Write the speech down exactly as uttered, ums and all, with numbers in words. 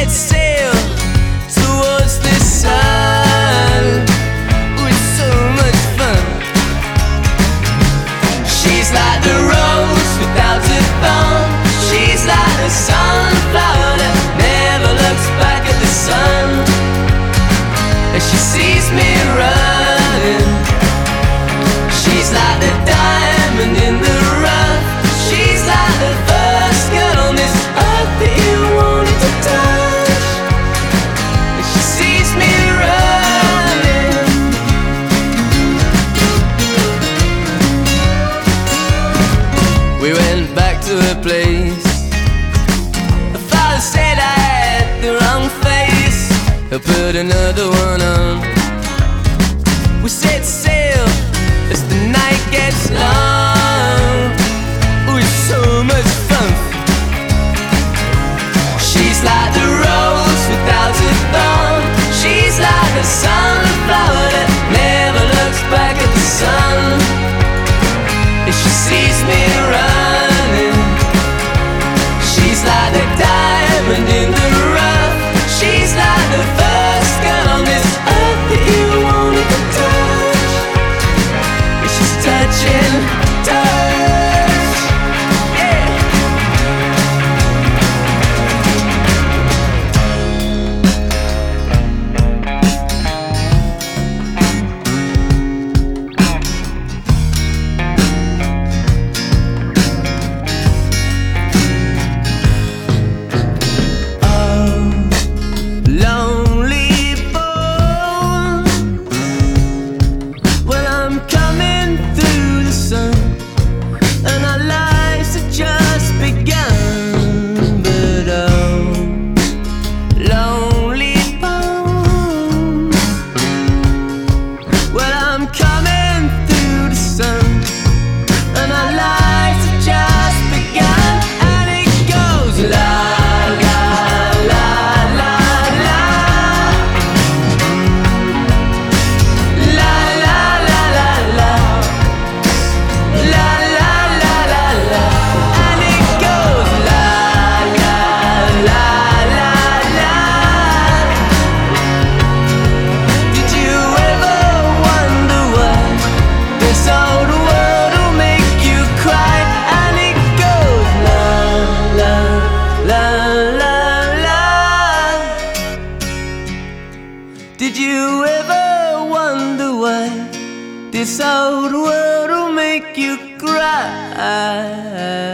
set sail towards the sun. Ooh, it's so much fun. She's like the rose without a thorn. She's like the sunflower that never looks back at the sun. And she sees me running. She's like the diamond in the rough. She's like the first girl on this earth that you wanted to touch. And she sees me running. We went back to her place. The father said I had the wrong face. He'll put another one on. We set sail as the night gets long. Ooh, it's so much fun. She's like the rose without a thorn. She's like a sunflower that never looks back at the sun. And she sees me running. She's like the diamond in the rough. She's like the first girl on this earth that you wanted to touch. And she's touching, touch, yeah. Did you ever wonder why this old world will make you cry?